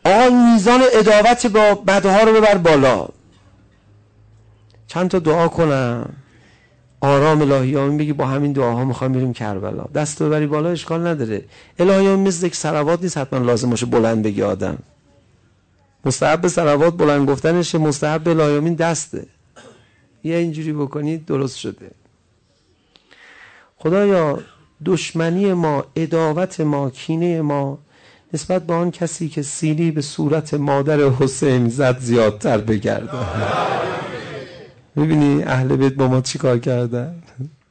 آقا میزان عداوت با بدها رو ببر بالا. چند تا دعا کنم آرام الهی آمین بگی با همین دعاها میخوایم بریم کربلا، دست ببری بالا اشکال نداره. الهی آمین مثل یک صلوات نیست حتما لازم باشه بلند بگی آدم. مستحب صلوات بلند گفتنشه، مستحب الهی آمین دسته. یه اینجوری بکنید درست شده. خدایا دشمنی ما، عداوت ما، کینه ما نسبت به آن کسی که سیلی به صورت مادر حسین زد زیادتر بگرده. میبینی اهل بیت با ما چی کار کردن؟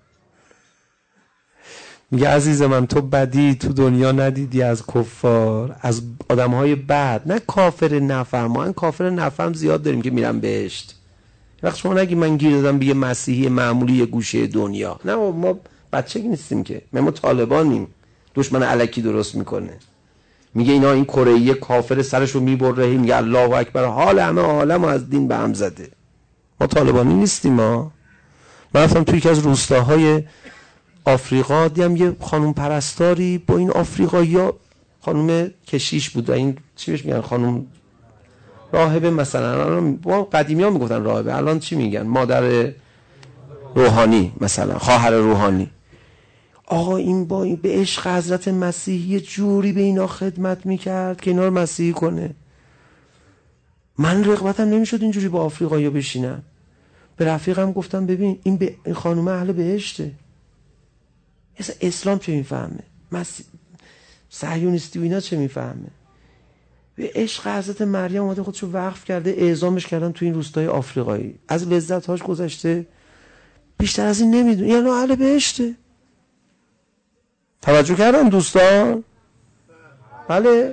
میگه عزیز من تو بدی تو دنیا ندیدی از کفار، از آدمهای بد، نه کافر نفرمان. کافر نفرم زیاد داریم که میرن بهشت. وقت شما نگی من گیر دادم به یه مسیحی معمولی یه گوشه دنیا. نه ما بچه نیستیم که، ما طالبانیم. دشمن الکی درست میکنه، میگه اینا این کره کافر سرشو میبره، میگه الله اکبر، حال همه عالمو از دین به هم زده. ما طالبانی نیستیم. ما رفتم توی یکی از روستاهای آفریقا دیدم یه خانم پرستاری با این آفریقایی‌ها، خانم کشیش بود، این چی بهش میگن، خانم راهبه مثلا. ما قدیمی‌ها میگفتن راهبه، الان چی میگن؟ مادر روحانی مثلا، خواهر روحانی. آقا این با این به عشق حضرت مسیح یه جوری به اینا خدمت میکرد که اینا رو مسیحی کنه. من رغبتم نمیشد اینجوری با آفریقایی‌ها بشینم. به رفیقم گفتم ببین این خانم اهل بهشته. اسلام چه میفهمه؟ صهیونیستی و اینا چه میفهمه؟ به عشق حضرت مریم اومده خودشو وقف کرده، اعزامش کردن تو این روستای آفریقایی، از لذت‌هاش گذشته، بیشتر از این نمیدونه. یعنی اهل بهشته. توجه کردن دوستان؟ بله.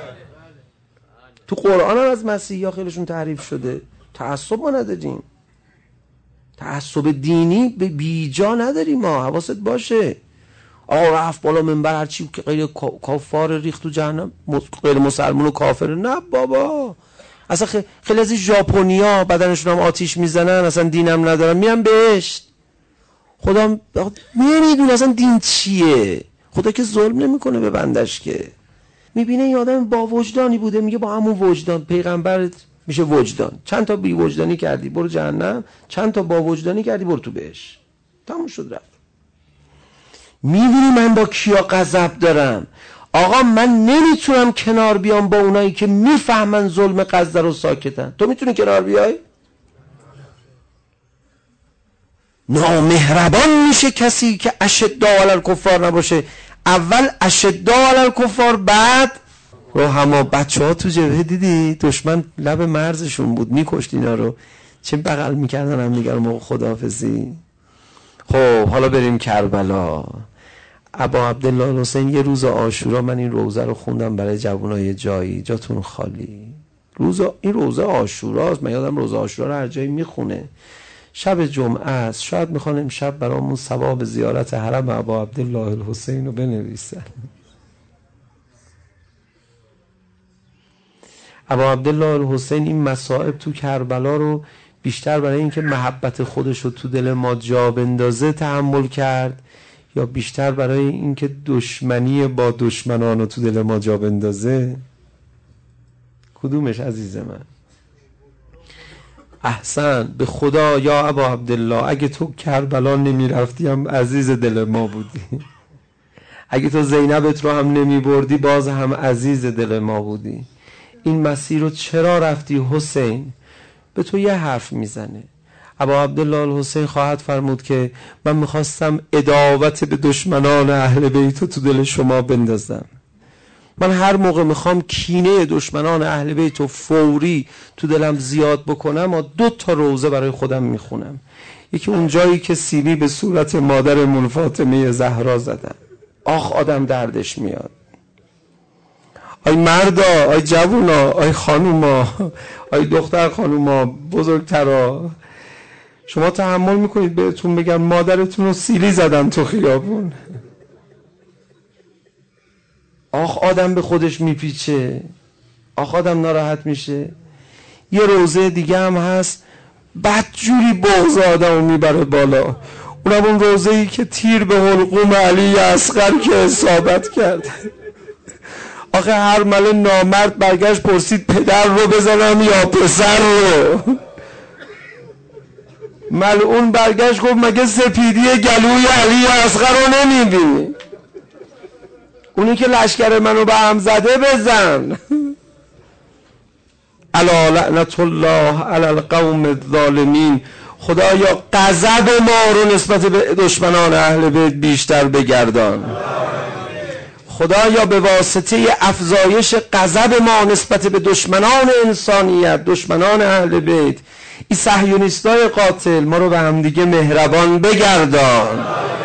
تو قرآن هم از مسیحی‌ها خیلیشون تعریف شده. تعصب ما نداریم، تعصب دینی به بیجا نداریم ما، حواست باشه. آقا رفت بالا منبر هرچی که غیر کافار ریخت تو جهنم، غیر مسلمان و کافر. نه بابا، اصلا خیلی از این ژاپنیا بدنشون هم آتیش میزنن، اصلا دینم ندارن، میرن بهشت. خدا نمیدونه اصلا دین چیه. خدا که ظلم نمیکنه به بندش که. میبینه این آدم با وجدانی بوده، میگه با همون وجدان پیغمبرت میشه وجدان. چند تا بی وجدانی کردی برو جهنم، چند تا با وجدانی کردی برو تو بهشت. تموم شد رفت. میبینی من با کیا غضب دارم؟ آقا من نمیتونم کنار بیام با اونایی که میفهمن ظلم غزه رو ساکتن. تو میتونی کنار بیای؟ نامهربان میشه کسی که اشداء علی الکفار نباشه. اول اشداء علی الکفار، بعد رحما. بچه‌ها تو جبهه دیدی دشمن لب مرزشون بود، میکشت اینا رو، چه بغل میکردن هم دیگه رو موقع خداحافظی. خب حالا بریم کربلا. ابا عبدالله حسین یه روز عاشورا، من این روزه رو خوندم برای جوانای جایی، جاتون خالی. این روزه عاشوراست، من یادم روزه عاشورا رو هر جایی میخونه. شب جمعه است، شاید میخوان امشب برامون ثواب زیارت حرم ابا عبدالله الحسین رو بنویسن. ابا عبدالله الحسین این مصائب تو کربلا رو بیشتر برای اینکه محبت خودش رو تو دل ما جا بندازه تحمل کرد، یا بیشتر برای اینکه دشمنی با دشمنان رو تو دل ما جا بندازه؟ کدومش عزیز من؟ احسن به خدا یا ابا عبدالله، اگه تو کربلا نمی رفتی هم عزیز دل ما بودی. اگه تو زینبت رو هم نمی بردی باز هم عزیز دل ما بودی. این مسیر رو چرا رفتی حسین؟ به تو یه حرف میزنه. ابا عبدالله الحسین خواهد فرمود که من میخواستم عداوت به دشمنان اهل بیت تو دل شما بندازم. من هر موقع میخوام کینه دشمنان اهل بیت رو فوری تو دلم زیاد بکنم و 2 تا روزه برای خودم میخونم. یکی اون جایی که سیلی به صورت مادرمون فاطمه زهرا زدن. آخ آدم دردش میاد. آی مردا، آی جوونا، آی خانوما، آی دختر خانوما، بزرگترا، شما تحمل میکنید بهتون بگم مادرتون رو سیلی زدن تو خیابون؟ آخ آدم به خودش میپیچه، آخ آدم ناراحت میشه. یه روزه دیگه هم هست بدجوری بغض آدمو میبره بالا، اونم اون روزه‌ای که تیر به حلقوم علی اصغر که اصابت کرد. آخه هر مله نامرد برگشت پرسید پدر رو بزنم یا پسر رو. ملعون برگشت گفت مگه سپیدی گلوی علی اصغر رو نمیبینی؟ اونی که لشکر منو به هم زده بزن. الا لعنت الله علی القوم الظالمین. خدایا غضب ما رو نسبت به دشمنان اهل بیت بیشتر بگردان. خدایا به واسطه افزایش غضب ما نسبت به دشمنان انسانیت، دشمنان اهل بیت، این صهیونیستای قاتل، ما رو به هم دیگه مهربان بگردان.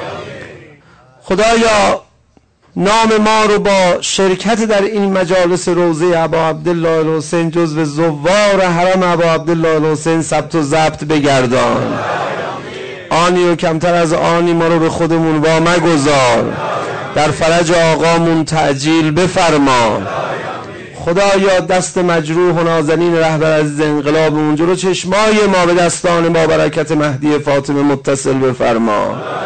خدایا نام ما رو با شرکت در این مجالس روضه ابا عبدالله الحسین جزو زوار حرم ابا عبدالله الحسین ثبت و ضبط بگردان. آنی و کمتر از آنی ما رو به خودمون وا مگذار. در فرج آقامون تعجیل بفرما. خدایا دست مجروح و نازنین رهبر عزیز انقلاب اونجا رو چشمای ما به دستان با برکت مهدی فاطمه متصل بفرما.